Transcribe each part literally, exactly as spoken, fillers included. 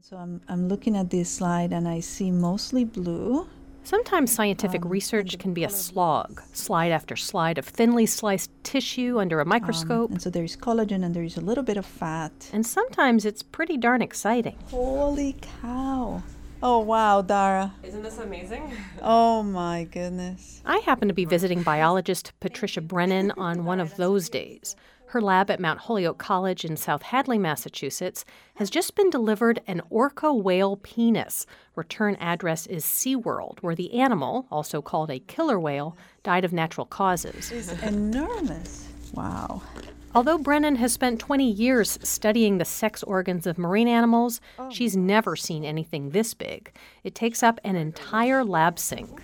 So I'm, I'm looking at this slide and I see mostly blue. Sometimes scientific Um, research and the can be a color slog, slide after slide of thinly sliced tissue under a Um, microscope. and so there is collagen and there is a little bit of fat. And sometimes it's pretty darn exciting. Holy cow. Oh, wow, Dara. Isn't this amazing? Oh, my goodness. I happen to be visiting biologist Patricia Brennan on one of those days. Her lab at Mount Holyoke College in South Hadley, Massachusetts, has just been delivered an orca whale penis. Return address is SeaWorld, where the animal, also called a killer whale, died of natural causes. It's enormous. Wow. Although Brennan has spent twenty years studying the sex organs of marine animals, she's never seen anything this big. It takes up an entire lab sink.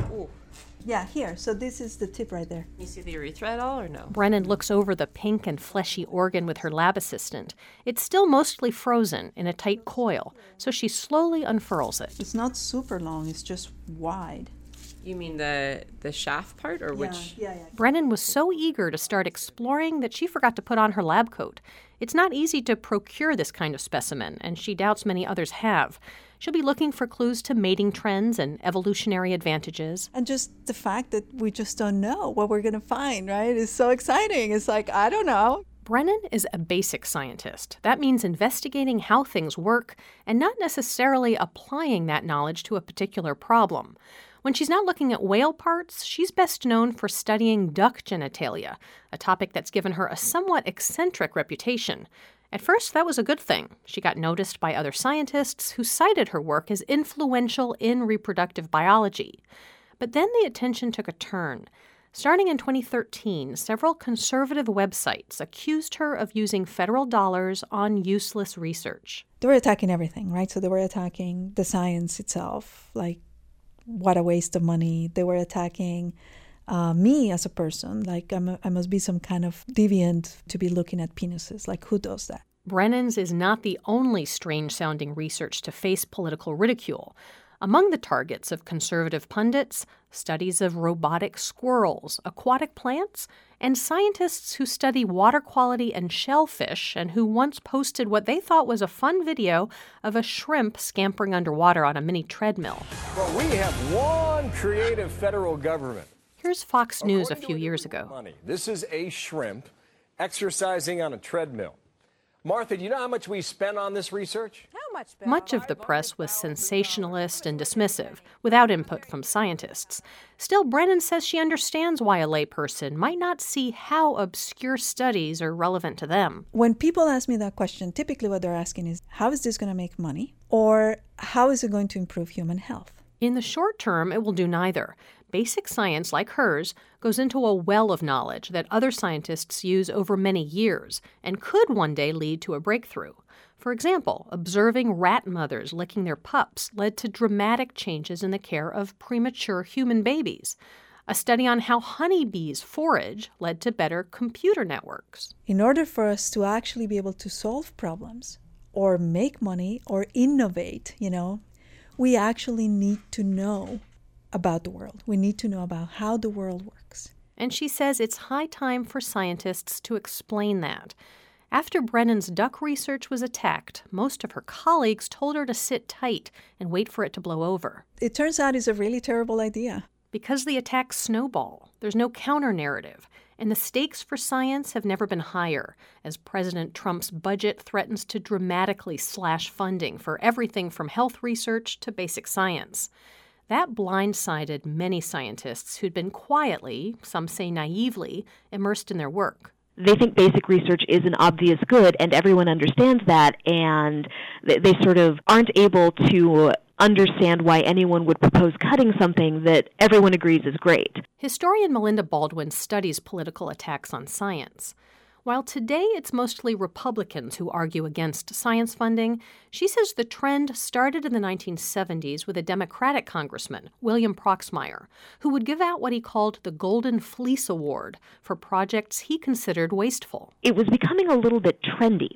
Yeah, here. So this is the tip right there. You see the urethra at all or no? Brennan looks over the pink and fleshy organ with her lab assistant. It's still mostly frozen in a tight coil, so she slowly unfurls it. It's not super long. It's just wide. You mean the the shaft part or which? Yeah, yeah, yeah. Brennan was so eager to start exploring that she forgot to put on her lab coat. It's not easy to procure this kind of specimen, and she doubts many others have. She'll be looking for clues to mating trends and evolutionary advantages. And just the fact that we just don't know what we're going to find, right? Is so exciting. It's like, I don't know. Brennan is a basic scientist. That means investigating how things work and not necessarily applying that knowledge to a particular problem. When she's not looking at whale parts, she's best known for studying duck genitalia, a topic that's given her a somewhat eccentric reputation. At first, that was a good thing. She got noticed by other scientists who cited her work as influential in reproductive biology. But then the attention took a turn. Starting in twenty thirteen, several conservative websites accused her of using federal dollars on useless research. They were attacking everything, right? So they were attacking the science itself, like what a waste of money. They were attacking uh, me as a person, like I'm a, I must be some kind of deviant to be looking at penises. Like, who does that? Brennan's is not the only strange-sounding research to face political ridicule. Among the targets of conservative pundits, studies of robotic squirrels, aquatic plants, and scientists who study water quality and shellfish and who once posted what they thought was a fun video of a shrimp scampering underwater on a mini treadmill. Well, we have one creative federal government. Here's Fox News a According to few a years New York ago. Money, this is a shrimp exercising on a treadmill. Martha, do you know how much we spent on this research? Much of the press was sensationalist and dismissive, without input from scientists. Still, Brennan says she understands why a layperson might not see how obscure studies are relevant to them. When people ask me that question, typically what they're asking is, how is this going to make money? Or how is it going to improve human health? In the short term, it will do neither. Basic science, like hers, goes into a well of knowledge that other scientists use over many years and could one day lead to a breakthrough. For example, observing rat mothers licking their pups led to dramatic changes in the care of premature human babies. A study on how honeybees forage led to better computer networks. In order for us to actually be able to solve problems or make money or innovate, you know, we actually need to know about the world. We need to know about how the world works. And she says it's high time for scientists to explain that. After Brennan's duck research was attacked, most of her colleagues told her to sit tight and wait for it to blow over. It turns out it's a really terrible idea. Because the attacks snowball, there's no counter-narrative, and the stakes for science have never been higher, as President Trump's budget threatens to dramatically slash funding for everything from health research to basic science. That blindsided many scientists who'd been quietly, some say naively, immersed in their work. They think basic research is an obvious good, and everyone understands that, and they sort of aren't able to understand why anyone would propose cutting something that everyone agrees is great. Historian Melinda Baldwin studies political attacks on science. While today it's mostly Republicans who argue against science funding, she says the trend started in the nineteen seventies with a Democratic congressman, William Proxmire, who would give out what he called the Golden Fleece Award for projects he considered wasteful. It was becoming a little bit trendy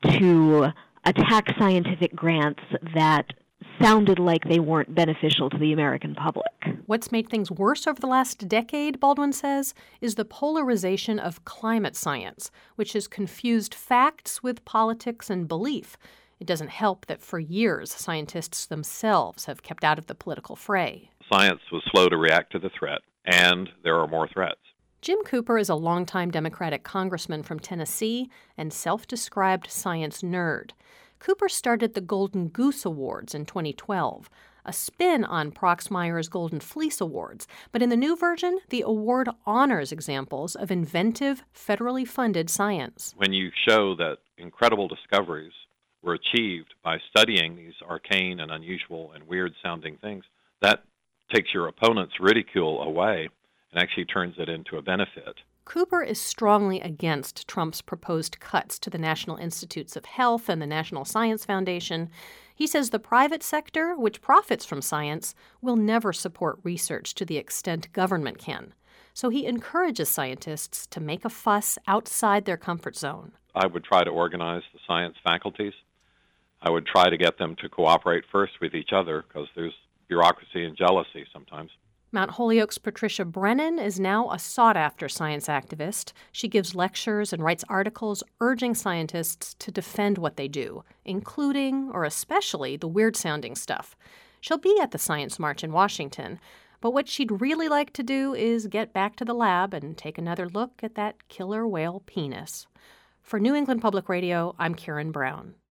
to attack scientific grants that sounded like they weren't beneficial to the American public. What's made things worse over the last decade, Baldwin says, is the polarization of climate science, which has confused facts with politics and belief. It doesn't help that for years, scientists themselves have kept out of the political fray. Science was slow to react to the threat, and there are more threats. Jim Cooper is a longtime Democratic congressman from Tennessee and self-described science nerd. Cooper started the Golden Goose Awards in twenty twelve, a spin on Proxmire's Golden Fleece Awards. But in the new version, the award honors examples of inventive, federally funded science. When you show that incredible discoveries were achieved by studying these arcane and unusual and weird-sounding things, that takes your opponent's ridicule away and actually turns it into a benefit. Cooper is strongly against Trump's proposed cuts to the National Institutes of Health and the National Science Foundation. He says the private sector, which profits from science, will never support research to the extent government can. So he encourages scientists to make a fuss outside their comfort zone. I would try to organize the science faculties. I would try to get them to cooperate first with each other, because there's bureaucracy and jealousy sometimes. Mount Holyoke's Patricia Brennan is now a sought-after science activist. She gives lectures and writes articles urging scientists to defend what they do, including, or especially, the weird-sounding stuff. She'll be at the Science March in Washington, but what she'd really like to do is get back to the lab and take another look at that killer whale penis. For New England Public Radio, I'm Karen Brown.